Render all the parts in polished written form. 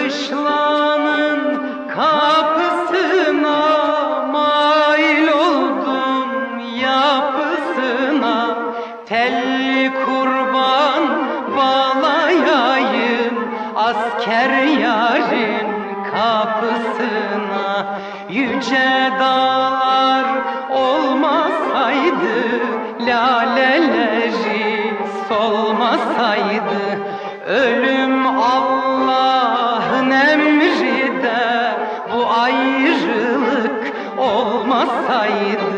Kışlanın kapısına mail oldum yapısına, telli kurban bağlayayım asker yarın kapısına. Yüce dağlar olmasaydı, laleleri solmasaydı, ölüm Allah'ın emri de bu ayrılık olmasaydı.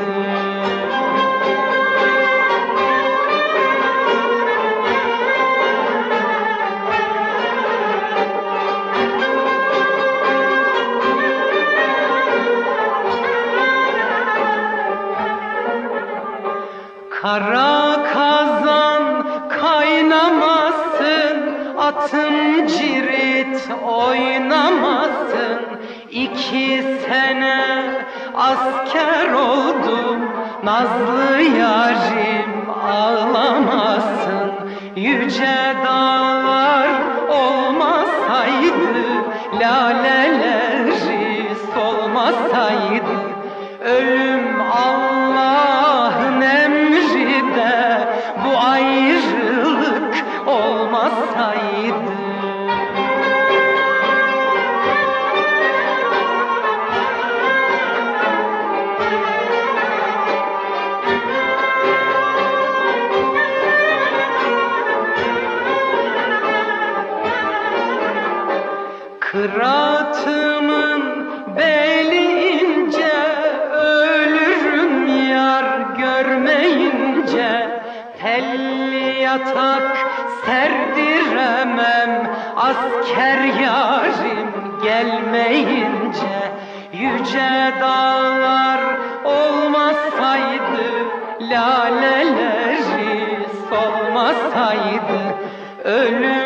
Kara kazan kaynamasın, atım cirit oynamasın. 2 sene asker oldum, nazlı yarim ağlamasın. Yüce dağlar olmasaydı, laleleri solmasaydı, ölüm Allah'ın emri de bu ayrılık olmasaydı. Kıratımın beli ince, ölürüm yar görmeyince. Telli yatak serdiremem asker yarim gelmeyince. Yüce dağlar olmasaydı, laleleri solmasaydı, ölüm